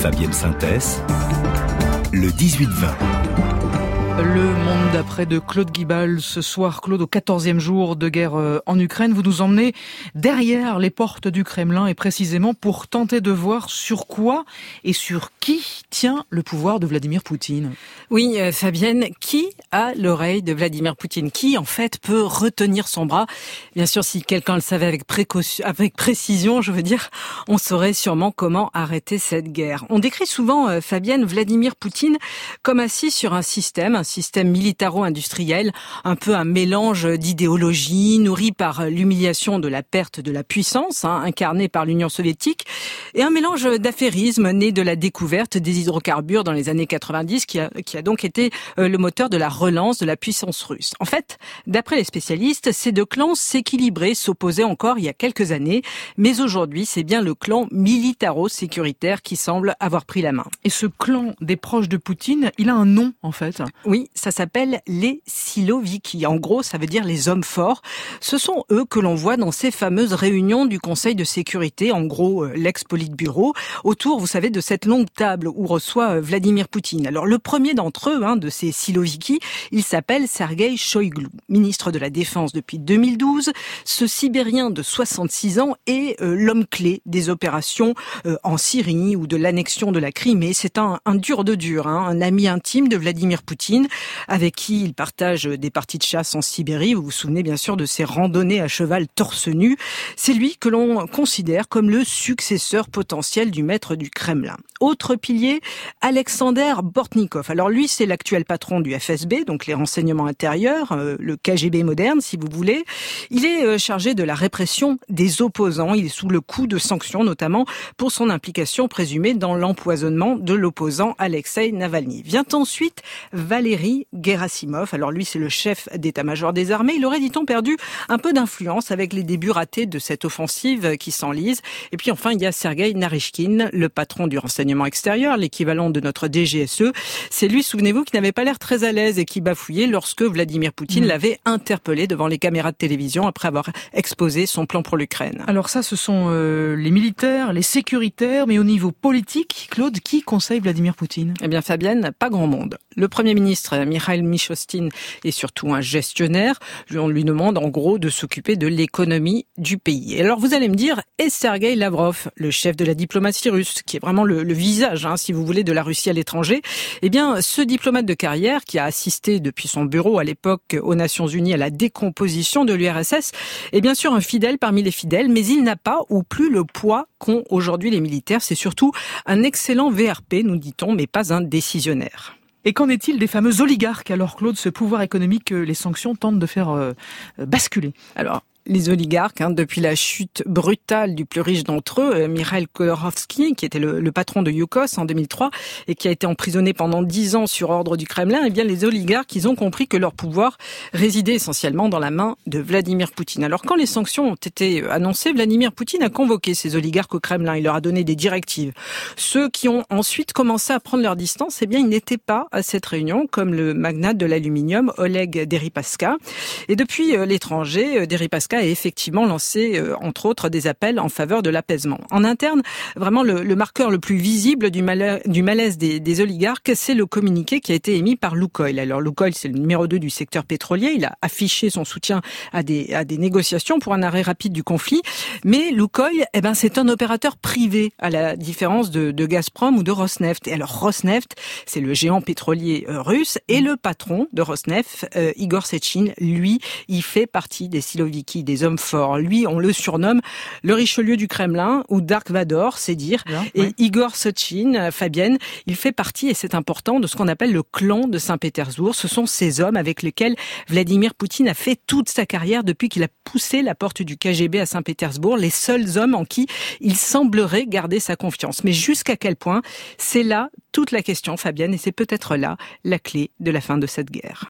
Fabienne Synthès, le 18-20. Le monde d'après de Claude Guibal. Ce soir, Claude, au 14e jour de guerre en Ukraine, vous nous emmenez derrière les portes du Kremlin et précisément pour tenter de voir sur quoi et sur qui tient le pouvoir de Vladimir Poutine. Oui, Fabienne, qui a l'oreille de Vladimir Poutine? Qui, en fait, peut retenir son bras? Bien sûr, si quelqu'un le savait avec précision, on saurait sûrement comment arrêter cette guerre. On décrit souvent, Fabienne, Vladimir Poutine comme assis sur un système militaro-industriel, un peu un mélange d'idéologie nourri par l'humiliation de la perte de la puissance, incarnée par l'Union soviétique, et un mélange d'affairisme né de la découverte des hydrocarbures dans les années 90, qui a donc été le moteur de la relance de la puissance russe. En fait, d'après les spécialistes, ces deux clans s'équilibraient, s'opposaient encore il y a quelques années, mais aujourd'hui, c'est bien le clan militaro-sécuritaire qui semble avoir pris la main. Et ce clan des proches de Poutine, il a un nom, en fait. Oui, ça s'appelle les Siloviki. En gros, ça veut dire les hommes forts. Ce sont eux que l'on voit dans ces fameuses réunions du Conseil de sécurité, en gros l'ex-politburo, autour, vous savez, de cette longue table où reçoit Vladimir Poutine. Alors le premier d'entre eux, de ces Siloviki, il s'appelle Sergueï Shoïgu, ministre de la Défense depuis 2012. Ce Sibérien de 66 ans est l'homme clé des opérations en Syrie ou de l'annexion de la Crimée. C'est un dur de dur, un ami intime de Vladimir Poutine, avec qui il partage des parties de chasse en Sibérie. Vous vous souvenez bien sûr de ses randonnées à cheval torse nu. C'est lui que l'on considère comme le successeur potentiel du maître du Kremlin. Autre pilier, Alexander Bortnikov. Alors lui, c'est l'actuel patron du FSB, donc les renseignements intérieurs, le KGB moderne, si vous voulez. Il est chargé de la répression des opposants. Il est sous le coup de sanctions, notamment pour son implication présumée dans l'empoisonnement de l'opposant Alexei Navalny. Vient ensuite Valéry Gerasimov. Alors lui, c'est le chef d'état-major des armées. Il aurait, dit-on, perdu un peu d'influence avec les débuts ratés de cette offensive qui s'enlise. Et puis enfin, il y a Sergueï Naryshkin, le patron du renseignement extérieur, l'équivalent de notre DGSE. C'est lui, souvenez-vous, qui n'avait pas l'air très à l'aise et qui bafouillait lorsque Vladimir Poutine l'avait interpellé devant les caméras de télévision après avoir exposé son plan pour l'Ukraine. Alors ça, ce sont les militaires, les sécuritaires, mais au niveau politique, Claude, qui conseille Vladimir Poutine? Eh bien, Fabienne, pas grand monde. Le Premier ministre, Mikhail Mishustin, est surtout un gestionnaire. On lui demande, en gros, de s'occuper de l'économie du pays. Et alors, vous allez me dire, et Sergueï Lavrov, le chef de la diplomatie russe, qui est vraiment le visage, si vous voulez, de la Russie à l'étranger, eh bien, ce diplomate de carrière, qui a assisté depuis son bureau à l'époque aux Nations Unies à la décomposition de l'URSS, est bien sûr un fidèle parmi les fidèles, mais il n'a pas ou plus le poids qu'ont aujourd'hui les militaires. C'est surtout un excellent VRP, nous dit-on, mais pas un décisionnaire. Et qu'en est-il des fameux oligarques, alors Claude, ce pouvoir économique que les sanctions tentent de faire basculer? Alors, les oligarques, depuis la chute brutale du plus riche d'entre eux, Mikhail Khodorkovsky, qui était le patron de Yukos en 2003 et qui a été emprisonné pendant 10 ans sur ordre du Kremlin, eh bien les oligarques, ils ont compris que leur pouvoir résidait essentiellement dans la main de Vladimir Poutine. Alors quand les sanctions ont été annoncées, Vladimir Poutine a convoqué ces oligarques au Kremlin, il leur a donné des directives. Ceux qui ont ensuite commencé à prendre leur distance, eh bien ils n'étaient pas à cette réunion, comme le magnate de l'aluminium Oleg Deripaska. Et depuis l'étranger, Deripaska a effectivement lancé, entre autres, des appels en faveur de l'apaisement. En interne, vraiment le marqueur le plus visible du malaise des oligarques, c'est le communiqué qui a été émis par Lukoil. Alors Lukoil, c'est le numéro 2 du secteur pétrolier. Il a affiché son soutien à des négociations pour un arrêt rapide du conflit. Mais Lukoil, c'est un opérateur privé, à la différence de Gazprom ou de Rosneft. Et alors Rosneft, c'est le géant pétrolier russe, et le patron de Rosneft, Igor Sechin, lui, il fait partie des Siloviki, des hommes forts. Lui, on le surnomme le Richelieu du Kremlin ou Dark Vador, c'est dire. Et Igor Sechin, Fabienne, il fait partie, et c'est important, de ce qu'on appelle le clan de Saint-Pétersbourg. Ce sont ces hommes avec lesquels Vladimir Poutine a fait toute sa carrière depuis qu'il a poussé la porte du KGB à Saint-Pétersbourg, les seuls hommes en qui il semblerait garder sa confiance. Mais jusqu'à quel point? C'est là toute la question, Fabienne, et c'est peut-être là la clé de la fin de cette guerre.